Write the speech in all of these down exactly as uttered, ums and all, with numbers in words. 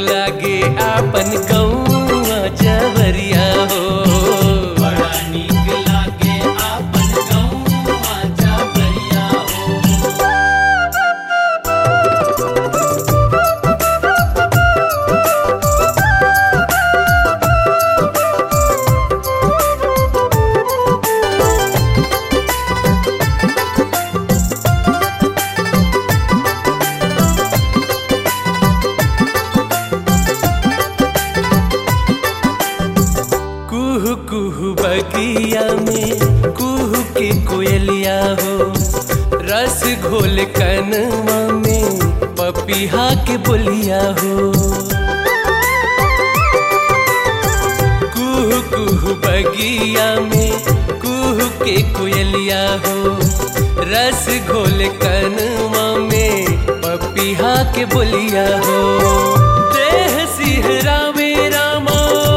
लागे आपन गौआ जवरिया हो। बड़ा नीक लागे आपन गौआ जवरिया हो। कुहू कुहू बगिया में कुहू के कोयलिया हो। रस घोल कनवा में पपीहा के बोलिया हो। कुहू कुहू बगिया में कुहू के कोयलिया हो। रस घोल कनवा में पपीहा के बोलिया हो। देह सिहरा में रामा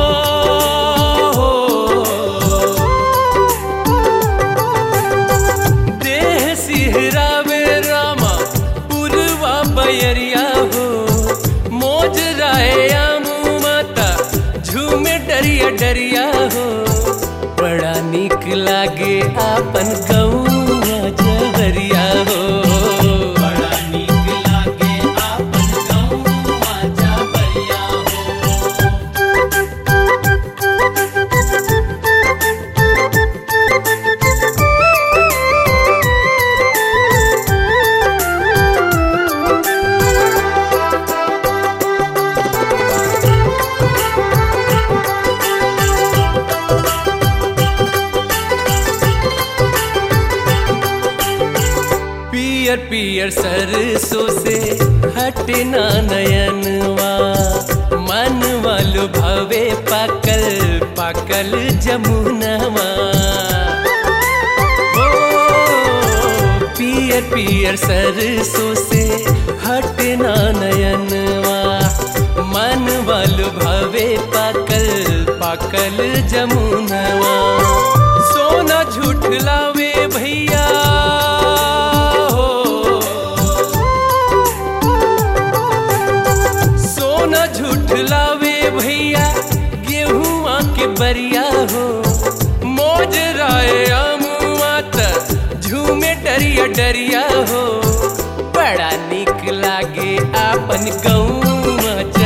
बयरिया हो। मोज राया मुँह माता झूमे डरिया डरिया हो। बड़ा नीक लागे आपन गौआ जवरिया हो। बड़ा नीक लागे आपन गौआ जवरिया हो। पियर पियर सरसों से हटे ना नयनवा। मन वालो भवे पाकल पाकल जमुनवा। ओ पियर पियर सरसों से हटे ना नयनवा। मन वालो भवे पाकल पाकल जमुनवा। सोना झूठलावे भैया झूठलावे भैया गेहुआ के बरिया हो। मोज राया मुआ त झूमे डरिया डरिया हो। बड़ा नीक लागे आपन गौआ